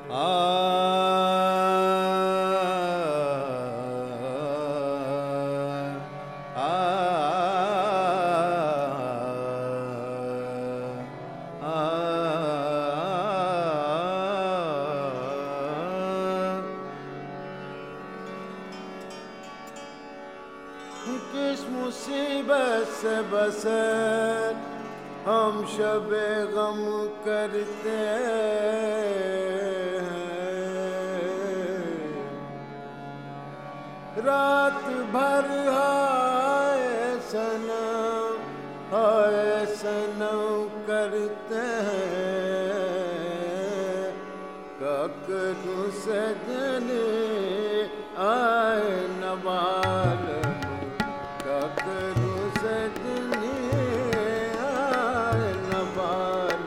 किस मुसीबत से बसर हम शबे गम करते हैं। रात भर हाय सनम करते हैं। ककरू सजने आए नवाल ककरू सजने आए नवाल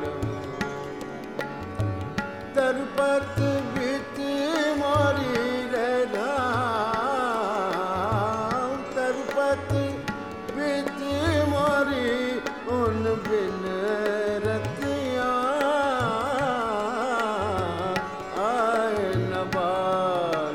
तरपत बीत मोरी रे राम तरपत बीत मोरी उन बिन रतियाँ आए नवाल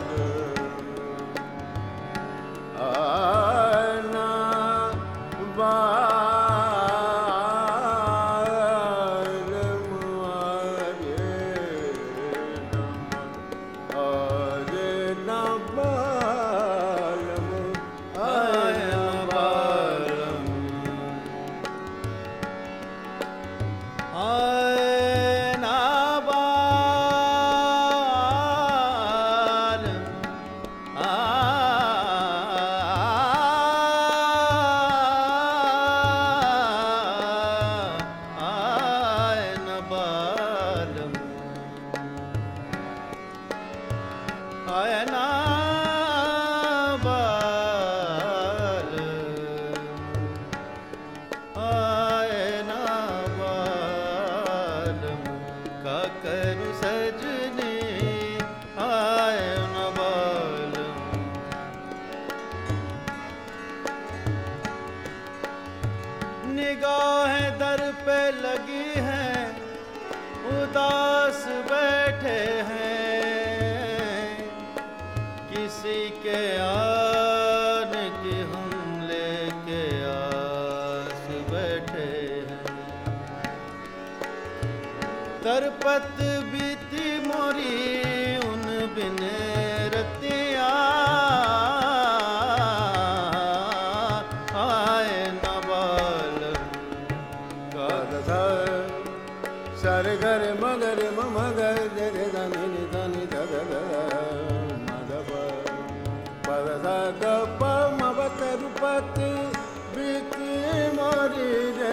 निगाहें दर पे लगी हैं उदास बैठे हैं। किसी के आने की हम लेके आस बैठे हैं। तरपत बीती मोरी उन बिन रतिया सर घर मगर मगर जरे धनी धनी धग मदप पद गप मबत रूपत बीती मोरी रे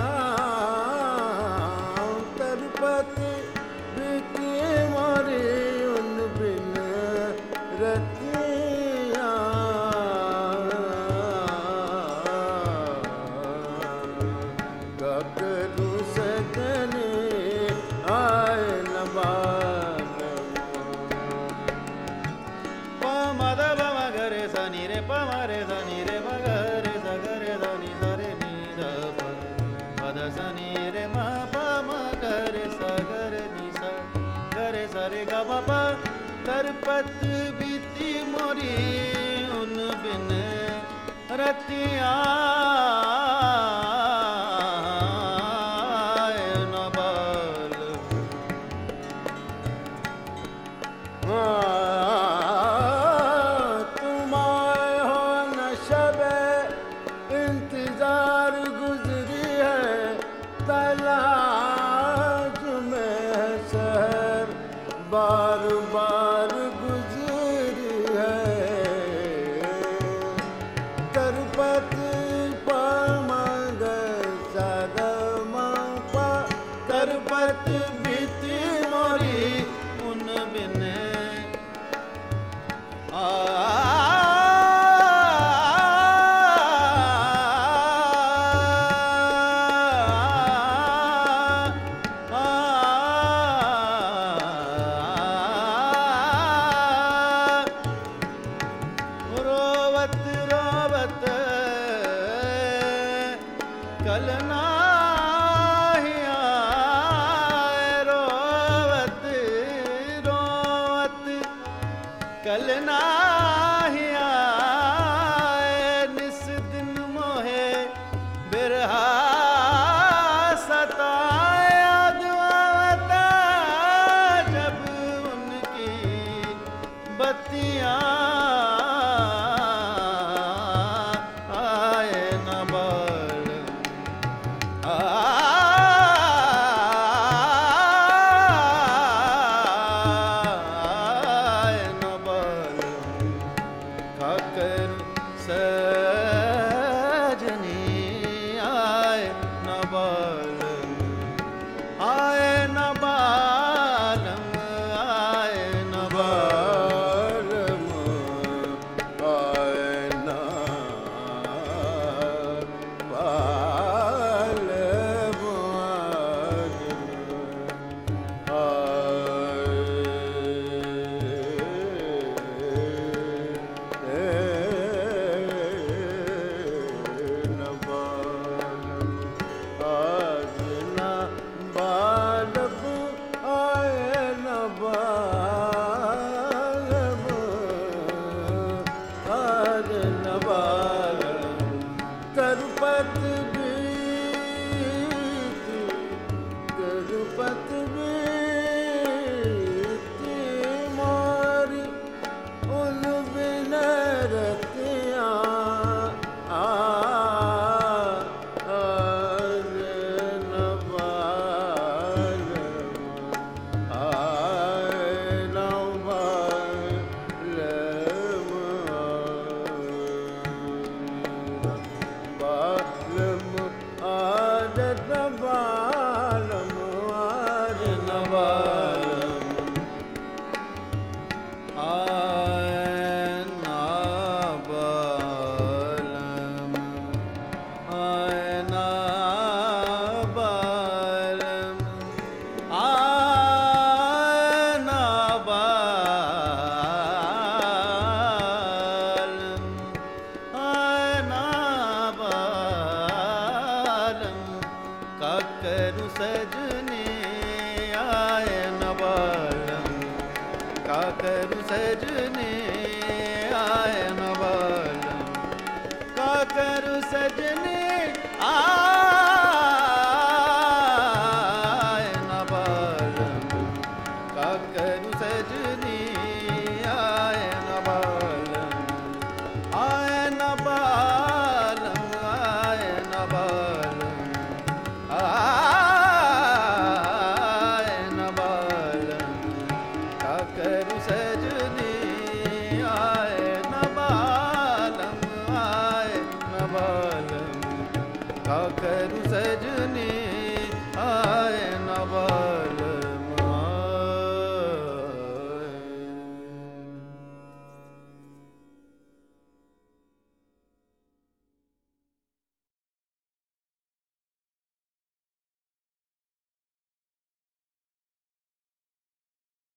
राम तरपत बीती मोरी उन बिन रतिया ककरू सजने आए नवाल पमद मगरे सनी रे पमरे सनी रे मगरे सगरे सनी सरे नी ध पद सनी रे म पमगरे सगरे नी स गरे सरे ग प तरपत बीती मोरी उन बिन रतिया तुम आए हो न शबे इंतजार गुजरी है। तलाश में है शहर बार बार गुजरी है। तरपत पमगर सगमा तरपत बीती मोरी उन बिन रोवत रोवत कल नाही आए करू सजनी आए न बालम